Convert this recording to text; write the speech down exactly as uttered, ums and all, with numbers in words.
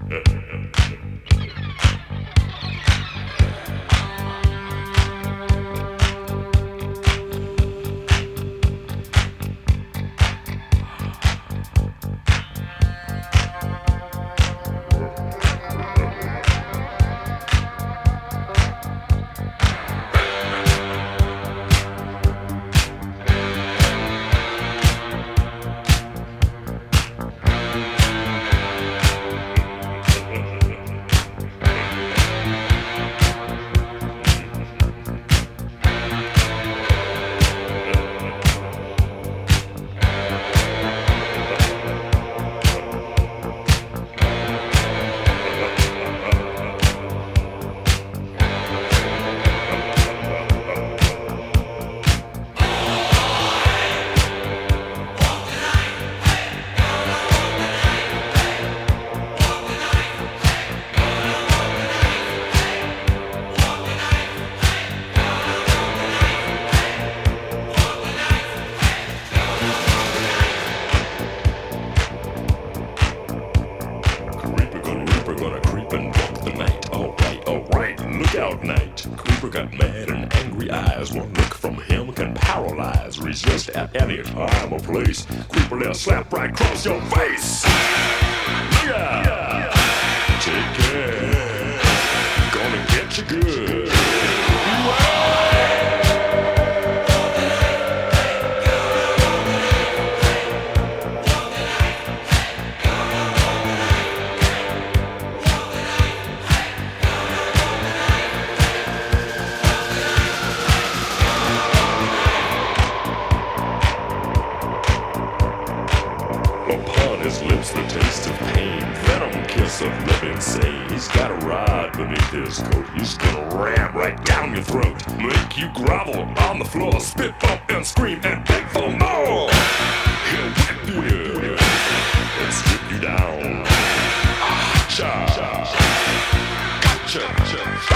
Out night. Creeper got mad and angry eyes. One look from him can paralyze. Resist at any time or place. Creeper will slap right across your face. Yeah. Take care. Gonna get you good. Upon his lips the taste of pain, venom kiss of living say. He's got a rod beneath his coat. He's gonna ram right down your throat, make you grovel on the floor, spit up and scream and beg for more. He'll whip you and strip you down. Ah, cha, gotcha.